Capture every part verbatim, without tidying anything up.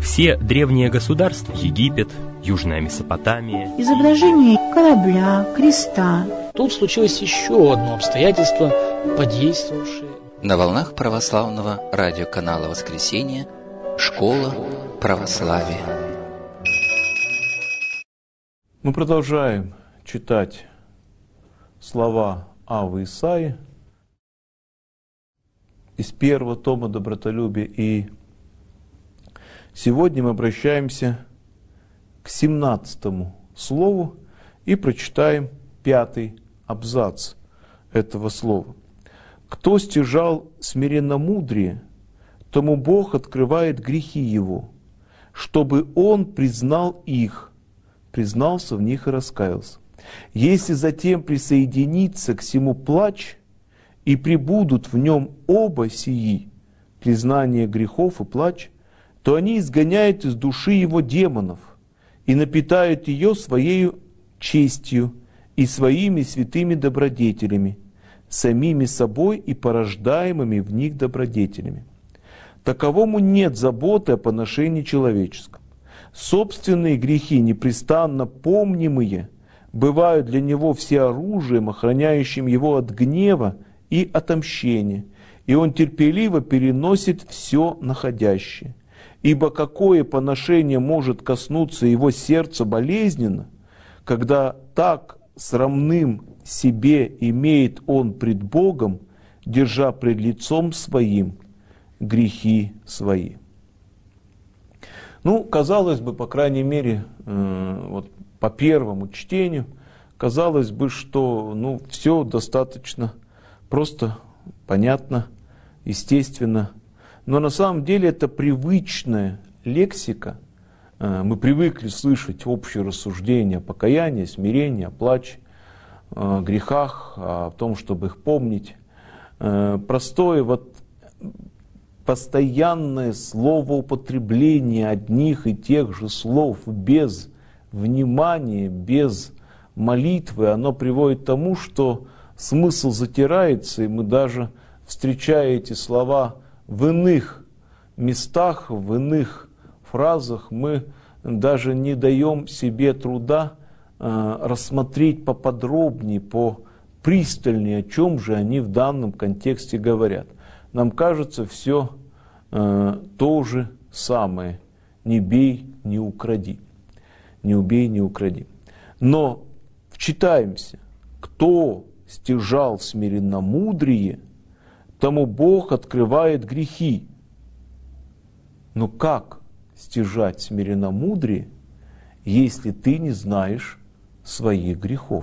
Все древние государства, Египет, Южная Месопотамия, изображение корабля, креста. Тут случилось еще одно обстоятельство, подействовавшее. На волнах православного радиоканала «Воскресенье» «Школа православия». Мы продолжаем читать слова Аввы Исаии из первого тома «Добротолюбия». И сегодня мы обращаемся к семнадцатому слову и прочитаем пятый абзац этого слова. «Кто стяжал смиренномудрие, тому Бог открывает грехи его, чтобы он признал их, признался в них и раскаялся. Если затем присоединится к сему плач, и пребудут в нем оба сии, признание грехов и плач, то они изгоняют из души его демонов и напитают ее своей честью и своими святыми добродетелями, самими собой и порождаемыми в них добродетелями. Таковому нет заботы о поношении человеческом. Собственные грехи, непрестанно помнимые, бывают для него всеоружием, охраняющим его от гнева и отомщения, и он терпеливо переносит все находящее. Ибо какое поношение может коснуться его сердца болезненно, когда так срамным себе имеет он пред Богом, держа пред лицом своим грехи свои». Ну, казалось бы, по крайней мере, э, вот по первому чтению, казалось бы, что ну, все достаточно просто, понятно, естественно. Но на самом деле это привычная лексика. Э, мы привыкли слышать общее рассуждение о покаянии, смирении, о плаче, о грехах, о том, чтобы их помнить. Э, простое вот постоянное словоупотребление одних и тех же слов без внимания, без молитвы, оно приводит к тому, что смысл затирается, и мы даже, встречая эти слова в иных местах, в иных фразах, мы даже не даем себе труда э, рассмотреть поподробнее, попристальнее, о чем же они в данном контексте говорят. Нам кажется все э, то же самое. Не бей, не укради. Не убей, не укради. Но вчитаемся. Кто стяжал смиренномудрие, тому Бог открывает грехи. Но как стяжать смиренномудрие, если ты не знаешь своих грехов?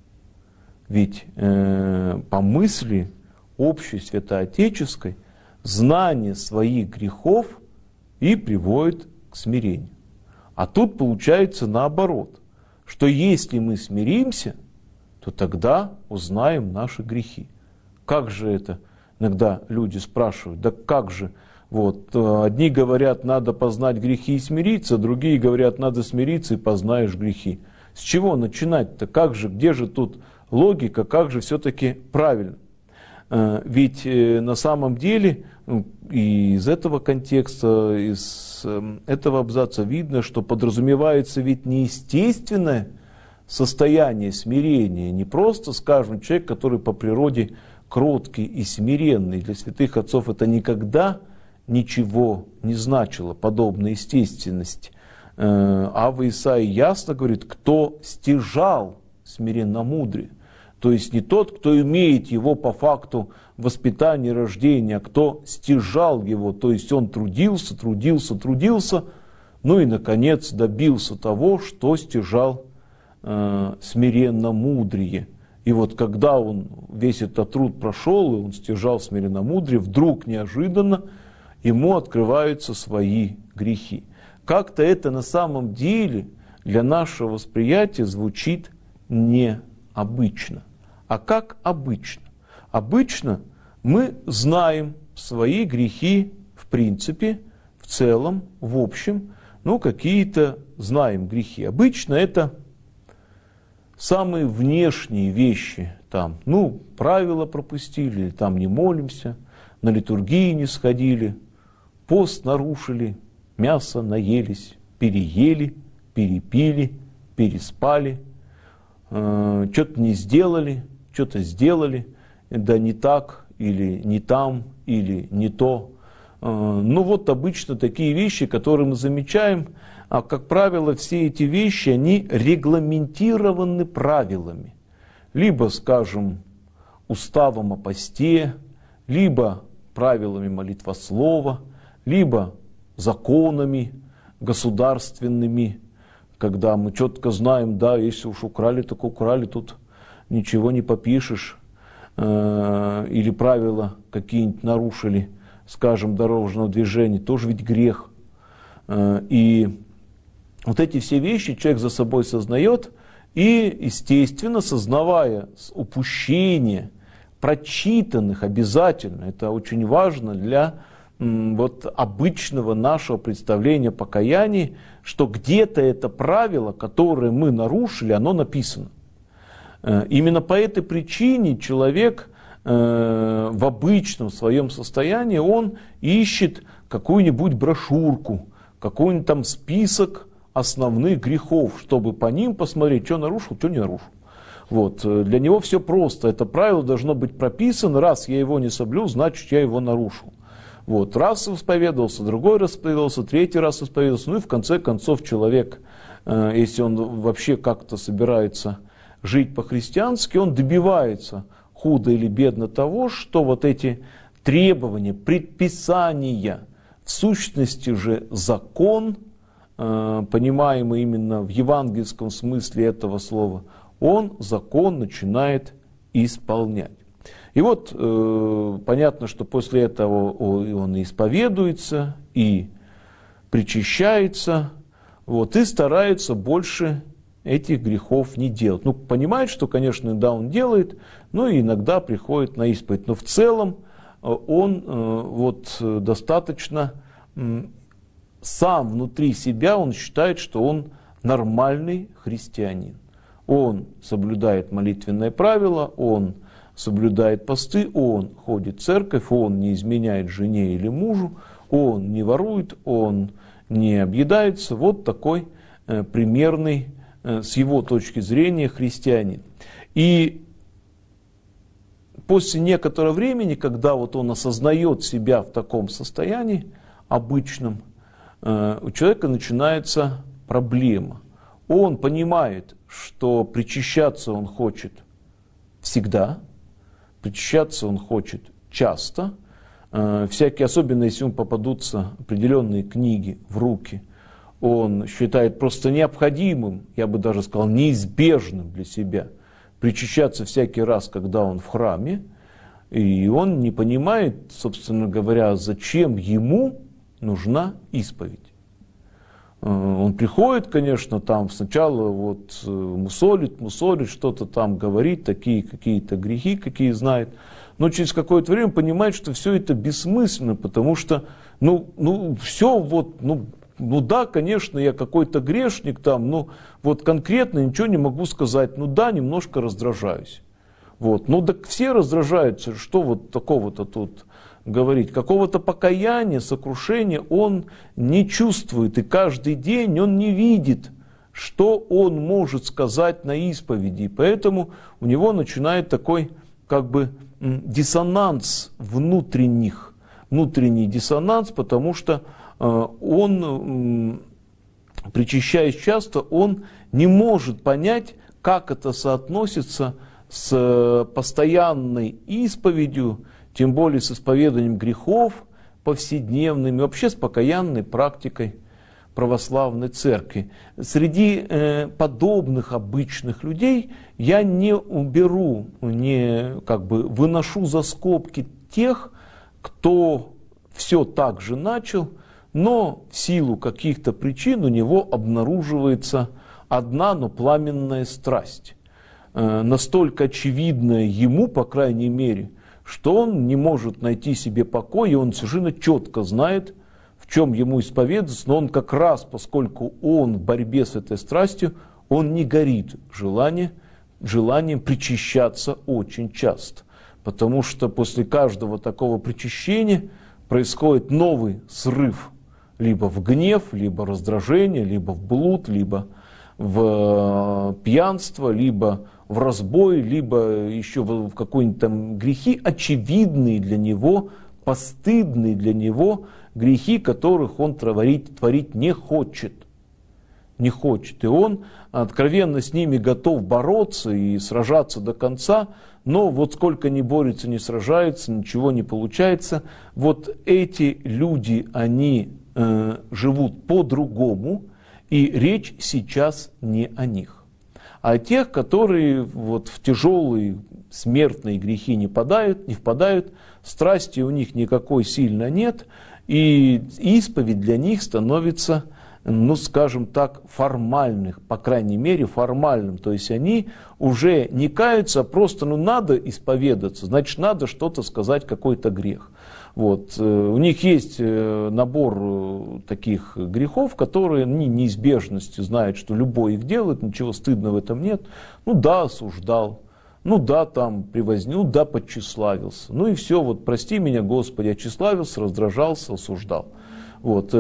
Ведь э, по мысли общей святоотеческой, знание своих грехов и приводит к смирению. А тут получается наоборот, что если мы смиримся, то тогда узнаем наши грехи. Как же это? Иногда люди спрашивают, да как же? Вот, одни говорят, надо познать грехи и смириться, другие говорят, надо смириться и познаешь грехи. С чего начинать-то? Как же, где же тут логика, как же все-таки правильно? Ведь на самом деле и из этого контекста, из этого абзаца видно, что подразумевается ведь не естественное состояние смирения, не просто, скажем, человек, который по природе кроткий и смиренный. Для святых отцов это никогда ничего не значило, подобной естественности. Авва Исаия ясно говорит, кто стяжал смиренномудрие. То есть не тот, кто имеет его по факту воспитания и рождения, а кто стяжал его, то есть он трудился, трудился, трудился, ну и, наконец, добился того, что стяжал э, смиренномудрие. И вот когда он весь этот труд прошел, и он стяжал смиренномудрие, вдруг неожиданно ему открываются свои грехи. Как-то это на самом деле для нашего восприятия звучит необычно. А как обычно? Обычно мы знаем свои грехи в принципе, в целом, в общем, ну какие-то знаем грехи. Обычно это самые внешние вещи, там, ну, правила пропустили, или там не молимся, на литургии не сходили, пост нарушили, мяса наелись, переели, перепили, переспали, э, что-то не сделали, что-то сделали, да не так, или не там, или не то. Э, ну вот обычно такие вещи, которые мы замечаем, а как правило все эти вещи, они регламентированы правилами. Либо, скажем, уставом о посте, либо правилами молитвослова, либо законами государственными, когда мы четко знаем, да, если уж украли, так украли, тут ничего не попишешь, э, или правила какие-нибудь нарушили, скажем, дорожного движения, тоже ведь грех. Э, и вот эти все вещи человек за собой сознает, и, естественно, сознавая упущение прочитанных обязательно, это очень важно для м, вот, обычного нашего представления о покаянии, что где-то это правило, которое мы нарушили, оно написано. Э, именно по этой причине человек э, в обычном своем состоянии, он ищет какую-нибудь брошюрку, какой-нибудь там список основных грехов, чтобы по ним посмотреть, что нарушил, что не нарушил. Вот. Для него все просто. Это правило должно быть прописано. Раз я его не соблюл, значит я его нарушил. Вот. Раз исповедовался, другой раз исповедовался, третий раз исповедовался. Ну и в конце концов человек, если он вообще как-то собирается жить по-христиански, он добивается худо или бедно того, что вот эти требования, предписания, в сущности же закон, понимаемый именно в евангельском смысле этого слова, он закон начинает исполнять. И вот э, понятно, что после этого он исповедуется и причащается, вот, и старается больше этих грехов не делать. Ну, понимает, что, конечно, да, он делает, но иногда приходит на исповедь. Но в целом он э, вот, достаточно э, сам внутри себя, он считает, что он нормальный христианин. Он соблюдает молитвенные правила, он соблюдает посты, он ходит в церковь, он не изменяет жене или мужу, он не ворует, он не объедается. Вот такой э, примерный, э, с его точки зрения, христианин. И после некоторого времени, когда вот он осознает себя в таком состоянии обычном, э, у человека начинается проблема. Он понимает, что причащаться он хочет всегда, причащаться он хочет часто, э, всякие, особенно если ему попадутся определенные книги в руки, он считает просто необходимым, я бы даже сказал, неизбежным для себя причащаться всякий раз, когда он в храме, и он не понимает, собственно говоря, зачем ему нужна исповедь. Он приходит, конечно, там сначала вот мусолит, мусолит, что-то там говорит, такие какие-то грехи, какие знает, но через какое-то время понимает, что все это бессмысленно, потому что, ну, ну все вот, ну, ну да, конечно, я какой-то грешник там, но вот конкретно ничего не могу сказать, ну да, немножко раздражаюсь. Вот, ну так все раздражаются, что вот такого-то тут говорить, какого-то покаяния, сокрушения он не чувствует, и каждый день он не видит, что он может сказать на исповеди, и поэтому у него начинает такой как бы диссонанс внутренних, внутренний диссонанс, потому что э, он, э, причащаясь часто, он не может понять, как это соотносится с постоянной исповедью, тем более с исповеданием грехов повседневными, вообще с покаянной практикой православной церкви. Среди э, подобных обычных людей я не уберу, не как бы выношу за скобки тех, кто все так же начал, но в силу каких-то причин у него обнаруживается одна, но пламенная страсть, э, настолько очевидная ему, по крайней мере, что он не может найти себе покой, и он совершенно четко знает, в чем ему исповедаться, но он как раз, поскольку он в борьбе с этой страстью, он не горит желанием, желанием причащаться очень часто. Потому что после каждого такого причащения происходит новый срыв либо в гнев, либо раздражение, либо в блуд, либо в пьянство, либо в разбой, либо еще в какие-нибудь там грехи, очевидные для него, постыдные для него грехи, которых он творить, творить не хочет. Не хочет. И он откровенно с ними готов бороться и сражаться до конца, но вот сколько ни борется, ни сражается, ничего не получается. Вот эти люди, они э, живут по-другому, и речь сейчас не о них. А о тех, которые вот в тяжелые смертные грехи не впадают, не впадают, страсти у них никакой сильно нет, и исповедь для них становится, ну скажем так, формальных, по крайней мере формальным. То есть они уже не каются, а просто ну надо исповедаться, значит надо что-то сказать, какой-то грех. Вот. У них есть набор таких грехов, которые они неизбежностью знают, что любой их делает, ничего стыдного в этом нет. Ну да, осуждал, ну да, там превознил, ну да, подтщеславился. Ну и все, вот прости меня, Господи, я тщеславился, раздражался, осуждал. Вот.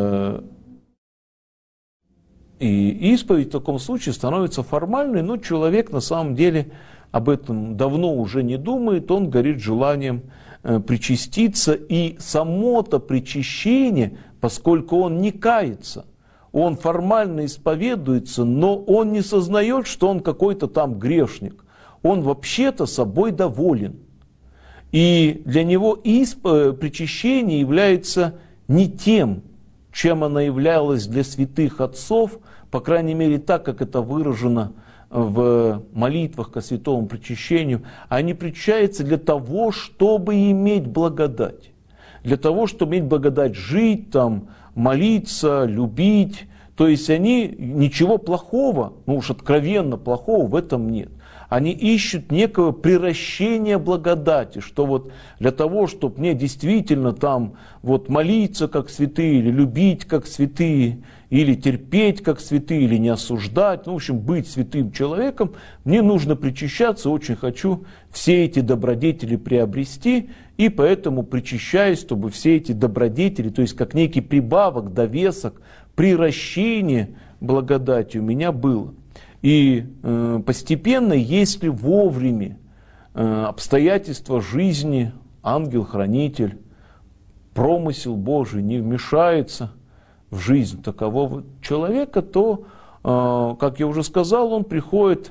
И исповедь в таком случае становится формальной, но человек на самом деле об этом давно уже не думает, он горит желанием причаститься, и само-то причащение, поскольку он не кается, он формально исповедуется, но он не сознает, что он какой-то там грешник, он вообще-то собой доволен. И для него исп... причащение является не тем, чем оно являлось для святых отцов, по крайней мере так, как это выражено в молитвах ко святому причащению, они причащаются для того, чтобы иметь благодать. Для того, чтобы иметь благодать жить, там, молиться, любить. То есть они ничего плохого, ну уж откровенно плохого в этом нет. Они ищут некого приращения благодати, что вот для того, чтобы мне действительно там вот молиться как святые, или любить как святые, или терпеть как святые, или не осуждать, ну, в общем, быть святым человеком, мне нужно причащаться, очень хочу все эти добродетели приобрести, и поэтому причащаюсь, чтобы все эти добродетели, то есть как некий прибавок, довесок, приращение благодати у меня было. И э, постепенно, если вовремя э, обстоятельства жизни, ангел-хранитель, промысел Божий не вмешается в жизнь такового человека, то, э, как я уже сказал, он приходит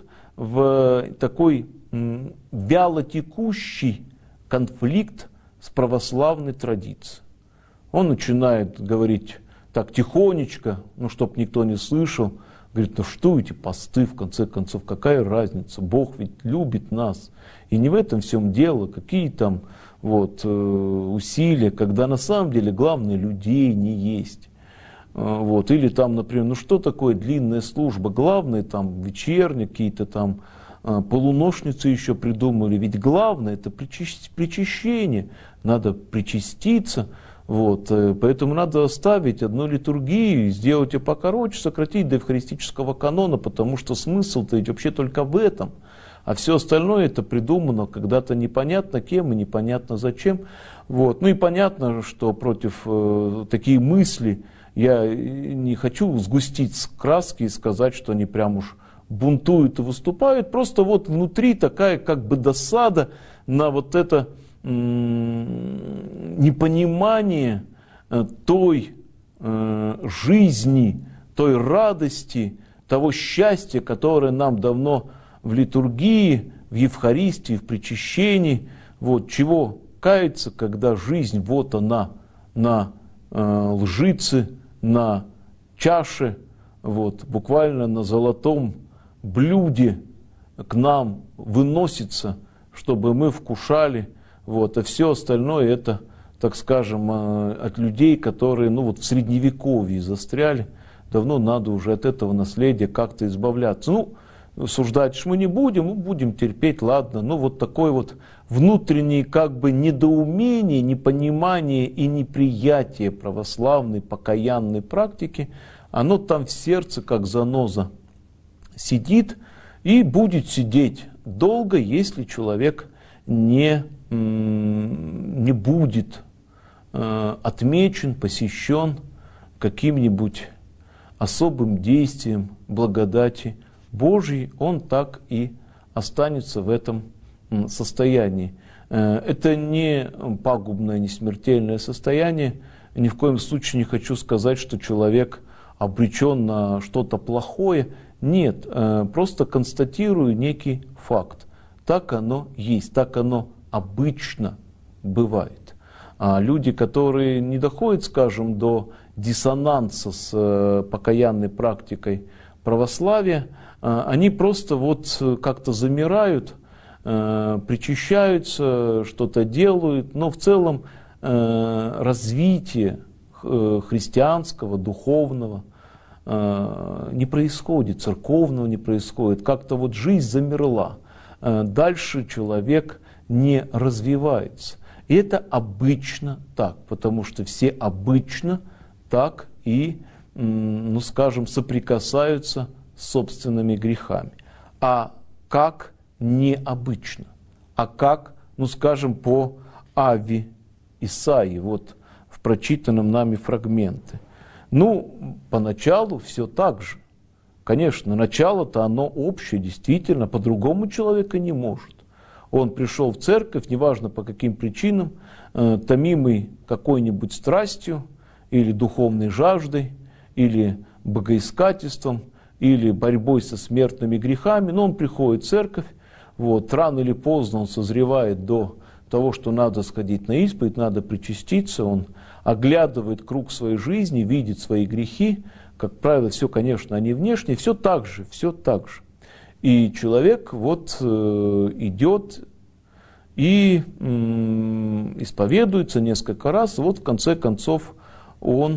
в такой э, вялотекущий конфликт с православной традицией. Он начинает говорить так тихонечко, ну, чтобы никто не слышал, говорит, ну что эти посты, в конце концов, какая разница, Бог ведь любит нас. И не в этом всем дело, какие там вот, э, усилия, когда на самом деле главное людей не есть. Э, вот, или там, например, ну что такое длинная служба, главное там вечерние какие-то там э, полуношницы еще придумали, ведь главное это причащение, надо причаститься. Вот, поэтому надо оставить одну литургию, сделать ее покороче, сократить до евхаристического канона, потому что смысл-то ведь вообще только в этом. А все остальное это придумано когда-то непонятно кем и непонятно зачем. Вот. Ну и понятно, что против э, такие мысли я не хочу сгустить краски и сказать, что они прям уж бунтуют и выступают. Просто вот внутри такая как бы досада на вот это непонимание той э, жизни, той радости, того счастья, которое нам давно в литургии, в Евхаристии, в причащении, вот, чего каяться, когда жизнь вот она на э, лжице, на чаше, вот, буквально на золотом блюде к нам выносится, чтобы мы вкушали. Вот, а все остальное это, так скажем, от людей, которые ну, вот в средневековье застряли. Давно надо уже от этого наследия как-то избавляться. Ну, суждать мы не будем, мы будем терпеть, ладно. Ну, вот такое вот внутреннее как бы недоумение, непонимание и неприятие православной, покаянной практики, оно там в сердце, как заноза, сидит и будет сидеть долго, если человек не не будет э, отмечен, посещен каким-нибудь особым действием благодати Божьей, он так и останется в этом состоянии. Это не пагубное, не смертельное состояние. Ни в коем случае не хочу сказать, что человек обречен на что-то плохое. Нет, просто констатирую некий факт. Так оно есть, так оно обычно бывает. А люди, которые не доходят, скажем, до диссонанса с покаянной практикой православия, они просто вот как-то замирают, причащаются, что-то делают, но в целом развитие христианского, духовного не происходит, церковного не происходит. Как-то вот жизнь замерла. Дальше человек не развивается. И это обычно так, потому что все обычно так и, ну скажем, соприкасаются с собственными грехами. А как необычно? А как, ну скажем, по Авве Исаии, вот в прочитанном нами фрагменте? Ну, поначалу все так же. Конечно, начало-то оно общее, действительно, по-другому человека не может. Он пришел в церковь, неважно по каким причинам, э, томимый какой-нибудь страстью, или духовной жаждой, или богоискательством, или борьбой со смертными грехами, но он приходит в церковь, вот, рано или поздно он созревает до того, что надо сходить на исповедь, надо причаститься, он оглядывает круг своей жизни, видит свои грехи, как правило, все, конечно, они внешние, все так же, все так же. И человек вот э, идет и э, исповедуется несколько раз, и вот в конце концов он,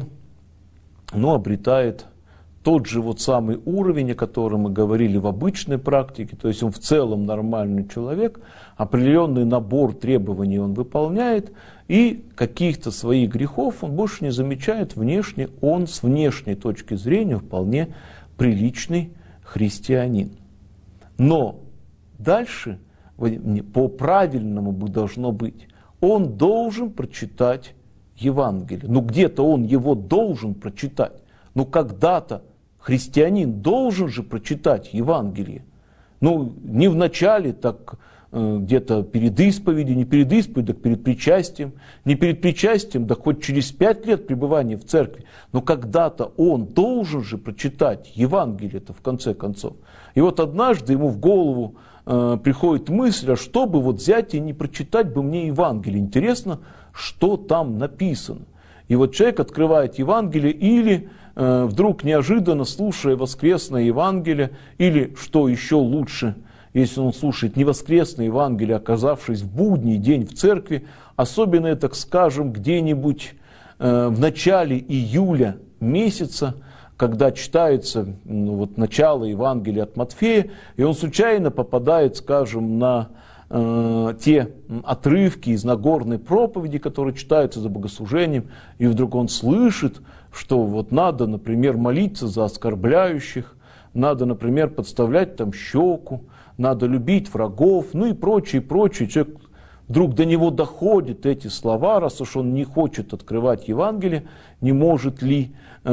ну, обретает тот же вот самый уровень, о котором мы говорили в обычной практике, то есть он в целом нормальный человек, определенный набор требований он выполняет, и каких-то своих грехов он больше не замечает внешне, он с внешней точки зрения вполне приличный христианин. Но дальше по правильному бы должно быть, он должен прочитать Евангелие. Ну где-то он его должен прочитать. Ну когда-то христианин должен же прочитать Евангелие. Ну не в начале, так э, где-то перед исповедью, не перед исповедью, так перед причастием. Не перед причастием, да хоть через пять лет пребывания в церкви. Но когда-то он должен же прочитать Евангелие-то в конце концов. И вот однажды ему в голову э, приходит мысль, а что бы вот взять и не прочитать бы мне Евангелие. Интересно, что там написано. И вот человек открывает Евангелие или э, вдруг неожиданно, слушая воскресное Евангелие, или, что еще лучше, если он слушает не воскресное Евангелие, оказавшись в будний день в церкви, особенно, так скажем, где-нибудь э, в начале июля месяца, когда читается ну, вот, начало Евангелия от Матфея, и он случайно попадает, скажем, на э, те отрывки из Нагорной проповеди, которые читаются за богослужением, и вдруг он слышит, что вот надо, например, молиться за оскорбляющих, надо, например, подставлять там щеку, надо любить врагов, ну и прочее, прочее. Человек вдруг до него доходят эти слова, раз уж он не хочет открывать Евангелие, не может ли,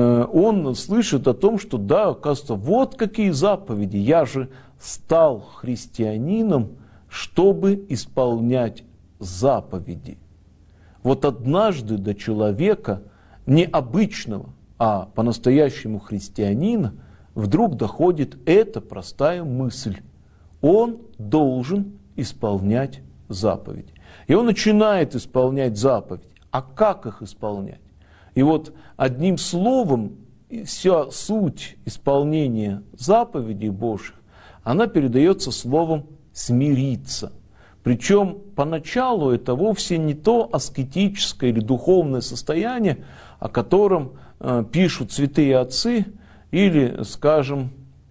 он слышит о том, что да, оказывается, вот какие заповеди, я же стал христианином, чтобы исполнять заповеди. Вот однажды до человека, не обычного, а по-настоящему христианина, вдруг доходит эта простая мысль. Он должен исполнять заповеди. И он начинает исполнять заповеди. А как их исполнять? И вот одним словом, вся суть исполнения заповедей Божьих, она передается словом «смириться». Причем поначалу это вовсе не то аскетическое или духовное состояние, о котором э, пишут святые отцы, или, скажем,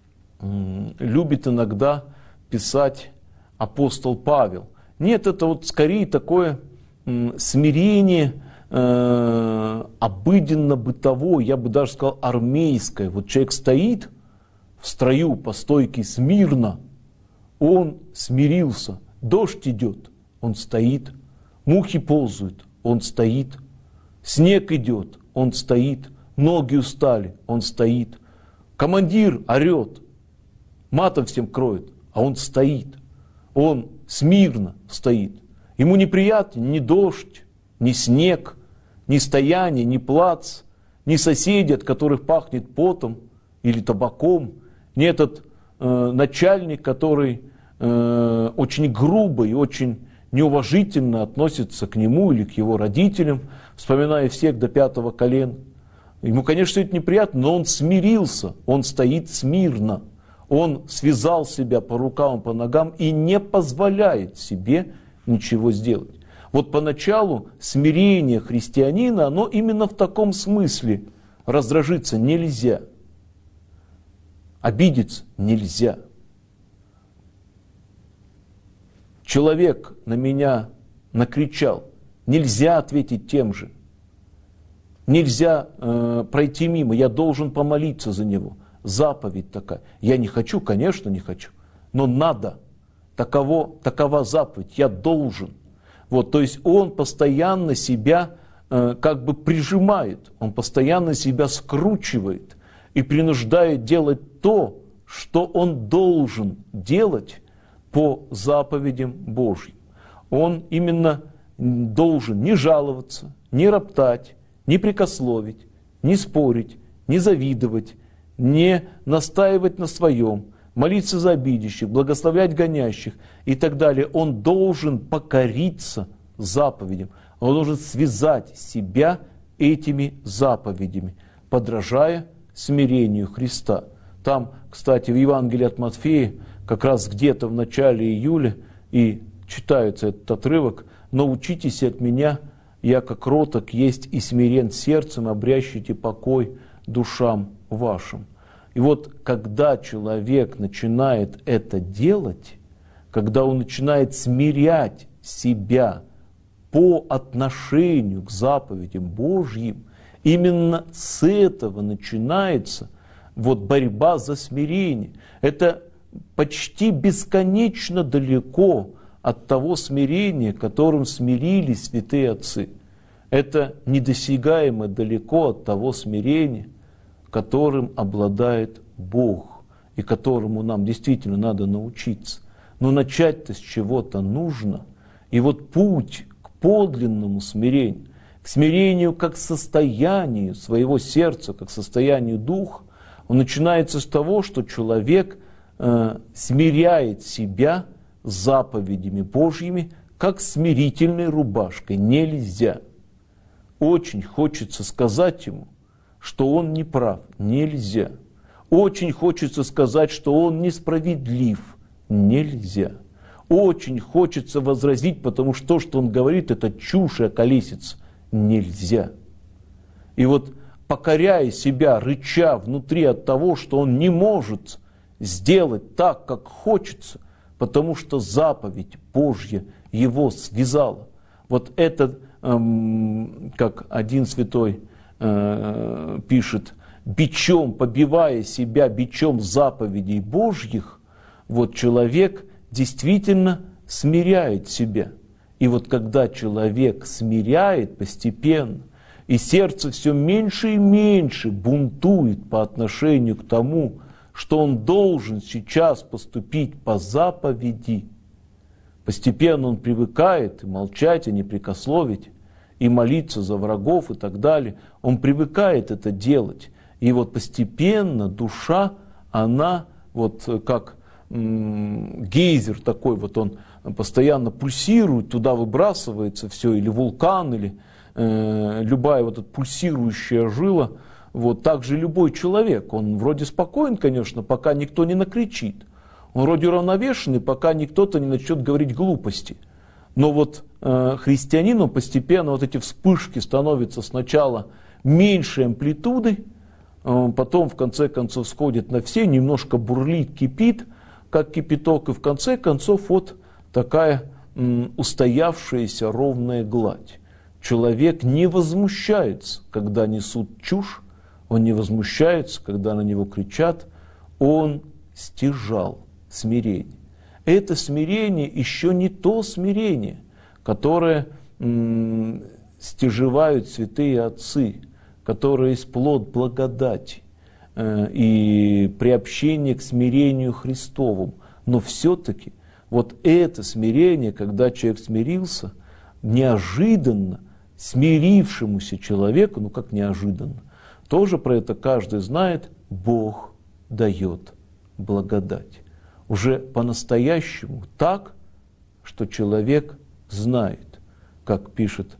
э, любит иногда писать апостол Павел. Нет, это вот скорее такое э, смирение, э, обыденно-бытовое, я бы даже сказал армейское. Вот человек стоит в строю по стойке смирно, он смирился. Дождь идет, он стоит. Мухи ползают, он стоит. Снег идет, он стоит. ноги устали, он стоит. Командир орет, матом всем кроет, а он стоит. Он смирно стоит. Ему неприятно ни дождь, ни снег, ни стояние, ни плац, ни соседи, от которых пахнет потом или табаком, ни этот э, начальник, который э, очень грубо и очень неуважительно относится к нему или к его родителям, вспоминая всех до пятого колена. Ему, конечно, это неприятно, но он смирился, он стоит смирно. Он связал себя по рукам и по ногам и не позволяет себе ничего сделать. Вот поначалу смирение христианина, оно именно в таком смысле. Раздражиться нельзя, обидеться нельзя. Человек на меня накричал, нельзя ответить тем же. Нельзя э, пройти мимо, я должен помолиться за него. Заповедь такая. Я не хочу, конечно, не хочу, но надо. Таково, такова заповедь, я должен. Вот, то есть он постоянно себя э, как бы прижимает, он постоянно себя скручивает и принуждает делать то, что он должен делать по заповедям Божьим. Он именно должен не жаловаться, не роптать, не прекословить, не спорить, не завидовать, не настаивать на своем, молиться за обидящих, благословлять гонящих и так далее. Он должен покориться заповедям. Он должен связать себя этими заповедями, подражая смирению Христа. Там, кстати, в Евангелии от Матфея, как раз где-то в начале июля и читается этот отрывок: «Научитесь от меня, яко кроток есть и смирен сердцем, обрящите покой душам вашим». И вот когда человек начинает это делать, когда он начинает смирять себя по отношению к заповедям Божьим, именно с этого начинается вот борьба за смирение. Это почти бесконечно далеко от того смирения, которым смирились святые отцы. Это недосягаемо далеко от того смирения, которым обладает Бог, и которому нам действительно надо научиться. Но начать-то с чего-то нужно. И вот путь к подлинному смирению, к смирению как состоянию своего сердца, как состоянию духа, он начинается с того, что человек э, смиряет себя с заповедями Божьими, как смирительной рубашкой. Нельзя. Очень хочется сказать ему, что он не прав. Нельзя. Очень хочется сказать, что он несправедлив. Нельзя. Очень хочется возразить, потому что то, что он говорит, это чушь и околесица. Нельзя. И вот покоряя себя, рыча внутри от того, что он не может сделать так, как хочется, потому что заповедь Божья его связала. Вот это, эм, как один святой э, пишет, бичом, побивая себя бичом заповедей Божьих, вот человек действительно смиряет себя. И вот когда человек смиряет постепенно, и сердце все меньше и меньше бунтует по отношению к тому, что он должен сейчас поступить по заповеди, постепенно он привыкает и молчать, и не прекословить, и молиться за врагов и так далее. Он привыкает это делать. И вот постепенно душа, она вот как м- гейзер такой, вот он постоянно пульсирует, туда выбрасывается все, или вулкан, или э, любая вот эта пульсирующая жила. Вот так же любой человек, он вроде спокоен, конечно, пока никто не накричит. Он вроде уравновешенный, пока никто-то не начнет говорить глупости. Но вот э, христианину постепенно вот эти вспышки становятся сначала меньшей амплитудой, э, потом в конце концов сходит на все, немножко бурлит, кипит, как кипяток, и в конце концов вот такая э, устоявшаяся ровная гладь. Человек не возмущается, когда несут чушь, он не возмущается, когда на него кричат, он стяжал смирение. Это смирение еще не то смирение, которое м, стяжевают святые отцы, которая есть плод благодати э, и приобщение к смирению Христовому. Но все-таки вот это смирение, когда человек смирился, неожиданно смирившемуся человеку, ну как неожиданно, тоже про это каждый знает, Бог дает благодать. Уже по-настоящему так, что человек знает, как пишет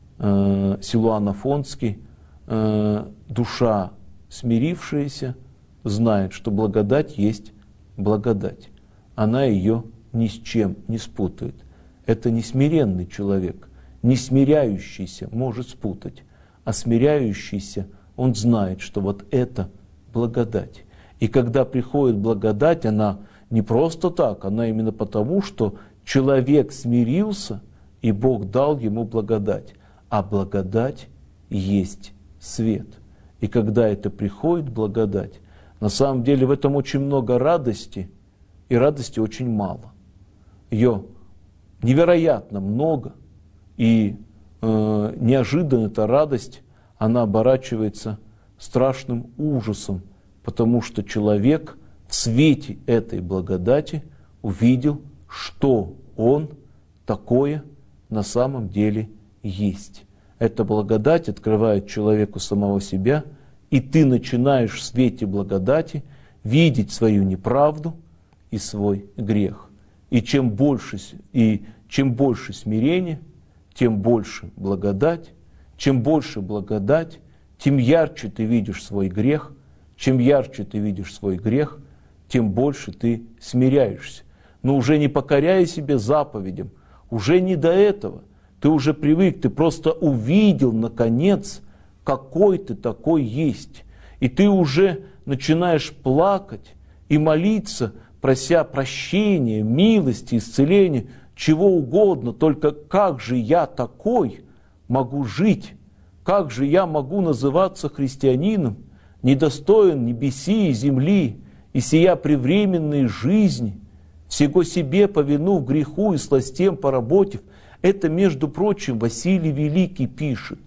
э, Силуан Афонский, э, душа смирившаяся знает, что благодать есть благодать. Она ее ни с чем не спутает. Это не смиренный человек, не смиряющийся может спутать, а смиряющийся, он знает, что вот это благодать. И когда приходит благодать, она не просто так, она именно потому, что человек смирился, и Бог дал ему благодать. А благодать есть свет. И когда это приходит, благодать, на самом деле в этом очень много радости, и радости очень мало. Ее невероятно много, и э, неожиданно эта радость, она оборачивается страшным ужасом, потому что человек в свете этой благодати увидел, что он такое на самом деле есть. Эта благодать открывает человеку самого себя, и ты начинаешь в свете благодати видеть свою неправду и свой грех. И чем больше, и чем больше смирения, тем больше благодать. Чем больше благодать, тем ярче ты видишь свой грех. Чем ярче ты видишь свой грех, тем больше ты смиряешься. Но уже не покоряя себе заповедям, уже не до этого. Ты уже привык, ты просто увидел, наконец, какой ты такой есть. И ты уже начинаешь плакать и молиться, прося прощения, милости, исцеления, чего угодно. Только как же я такой могу жить? Как же я могу называться христианином, недостоин небеси и земли, и сия превременной жизни, всего себе повинув греху и сластем поработив? Это, между прочим, Василий Великий пишет.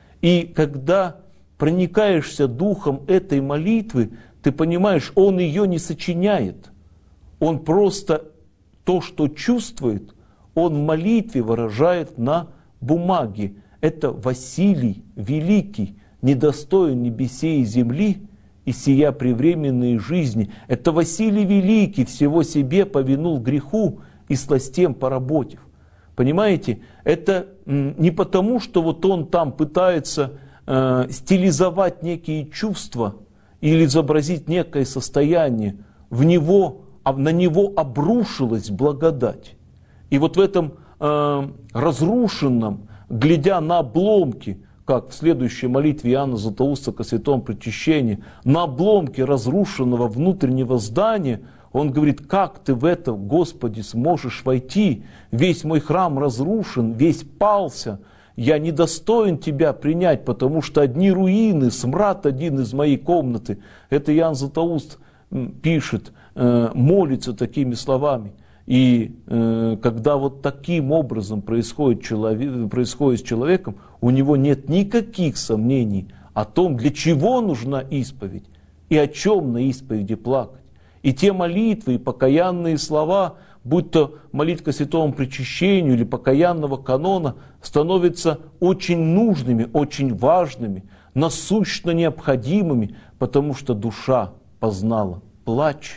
И когда проникаешься духом этой молитвы, ты понимаешь, он ее не сочиняет. Он просто то, что чувствует, он в молитве выражает на бумаге. Это Василий Великий, недостоин небесей и земли, и сия превременной жизни. Это Василий Великий всего себе повинул греху и сластем поработив. Понимаете, это не потому, что вот он там пытается э, стилизовать некие чувства или изобразить некое состояние. В него, а на него обрушилась благодать. И вот в этом э, разрушенном, глядя на обломки, как в следующей молитве Иоанна Златоуста ко святому причащению, на обломки разрушенного внутреннего здания, он говорит: как ты в это, Господи, сможешь войти? Весь мой храм разрушен, весь пался. Я недостоин тебя принять, потому что одни руины, смрад один из моей комнаты. Это Иоанн Златоуст пишет, молится такими словами. И э, когда вот таким образом происходит, человек, происходит с человеком, у него нет никаких сомнений о том, для чего нужна исповедь и о чем на исповеди плакать. И те молитвы и покаянные слова, будь то молитва к святому причащению или покаянного канона, становятся очень нужными, очень важными, насущно необходимыми, потому что душа познала плач,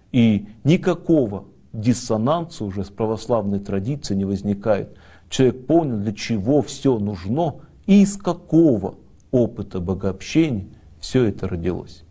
и никакого диссонанса уже с православной традицией не возникает. Человек понял, для чего все нужно и из какого опыта богообщения все это родилось.